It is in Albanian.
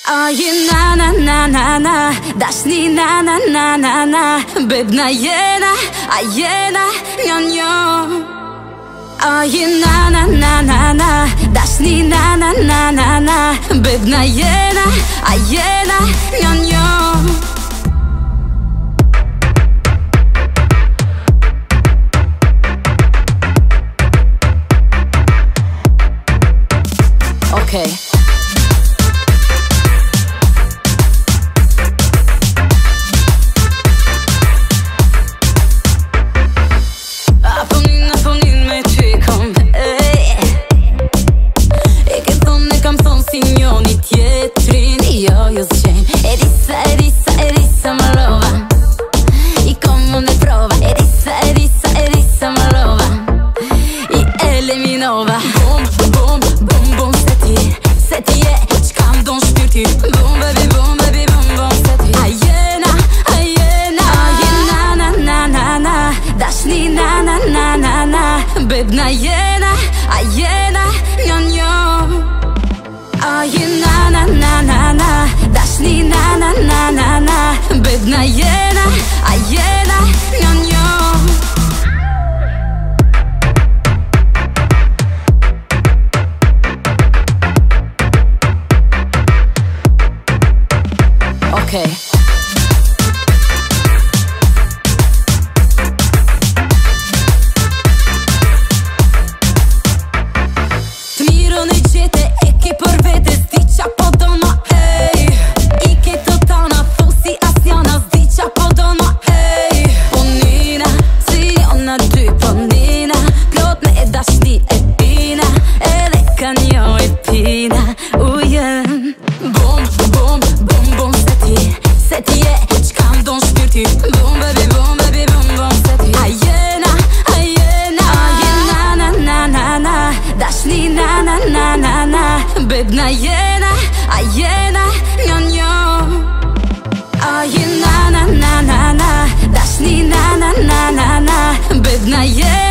Na na na na na, dash ni na na na na na, bebna jena, a jena njo. Na na na na na, dash ni na na na na na, bebna jena, a jena njo. Okay. Naponin me ty kom E ke thonë kam thonë si njoni tjetrin Jo, jo zgjen Erisa më rova I kom unë e prova Erisa më rova I eliminova Bum, bum, bum, bum Se ti je qka m'don shpirti Bum, baby, bum, baby, bum, bum Se ti A jena na na na na Dash ni na na na na na Bebna jena, a jena njo. Na na na na na Dash ni na na na na na Bebna jena, a jena njo. Okay. Të mirën e gjete e ke për vete Zdi qa po do ma ej I ke të tana Fosi asjana Zdi qa po do ma ej Po nina Si jona dy po nina Plot me e dashni e pina Edhe ka njo e pina Ujen Bum, bum, bum, bum Se ti je qka m'don shpirti Bum, baby, bum, baby, bum, bum Se ti A jena na na na na Dash ni na na na na na Bebna jena, a jena njo. Na na na na na Dash ni na na na na na Bebna jena